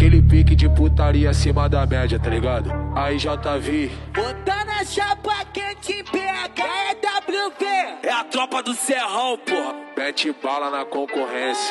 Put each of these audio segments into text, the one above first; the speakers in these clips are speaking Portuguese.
Naquele pique de putaria acima da média, tá ligado? Aí JV. Botando a chapa quente PH é WV. É a tropa do Serrão, porra. Mete bala na concorrência.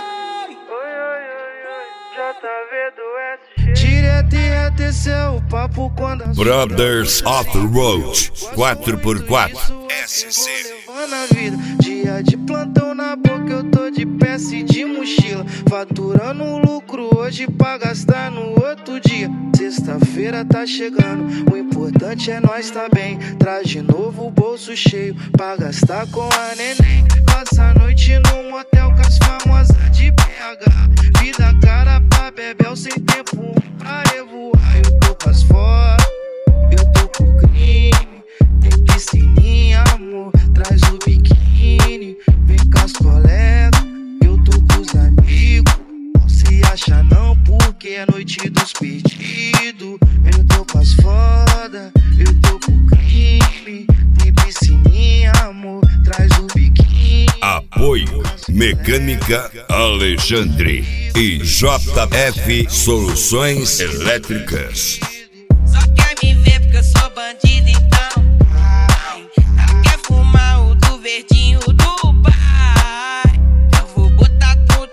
Direto e reto, esse é o papo quando a Brothers of the Road 4x4 SC. levando a vida. Dia de plantão na boca, eu tô de peça e de mochila, faturando lucro hoje pra gastar no outro dia. Sexta-feira tá chegando, o importante é nós tá bem. Traz de novo o bolso cheio pra gastar com a neném. Passa a noite num motel com as famosas de BH. Vida cara pra bebel sem tempo pra revoar. Eu tô com as fotos, eu tô com o crime. Tem piscininha, amor, traz o biquíni. Vem com as colegas, eu tô com os amigos. Não se acha não, porque é noite dos pedidos. Eu tô com as foda, eu tô com o crime. Tem piscininha, amor, traz o biquíni. Apoio Mecânica Alexandre e JF Soluções Elétricas. Só quer me ver porque eu sou bandido, então quer fumar o do verdinho do pai. Eu vou botar tudo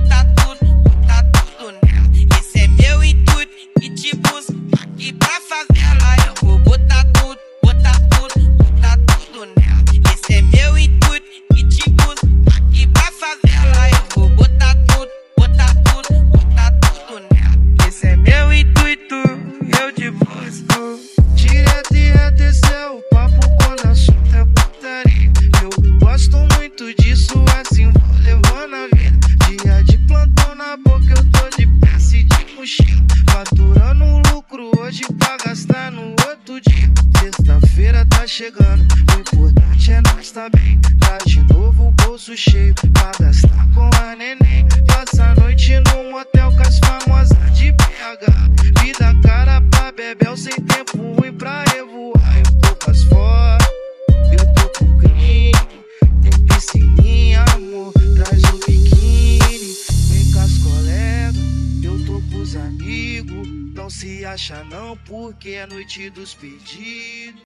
nela. Esse é meu intuito e te busco aqui pra favela. Eu vou botar tudo nela. Esse é meu intuito e te busco aqui pra favela. Eu vou botar tudo nela. Esse é meu intuito e eu te busco. Direto e reto, esse é o papo quando assunto é putaria. Eu gosto muito disso, assim vou levando a vida. Dia de plantão na boca, eu tô de peça e de mochila, faturando lucro hoje pra gastar no outro dia. Sexta-feira tá chegando, o importante é nós tá bem. Traz de novo o bolso cheio pra gastar com a neném. Passa a noite num motel com as famosas de BH. Vida cara pra bebel sem tempo ruim pra revoar. Eu tô com as fotos, eu tô com o crime. Tem piscininha, amor, traz o biquíni. Vem com as colegas, eu tô com os amigos. Não se acha não, porque é noite dos pedidos.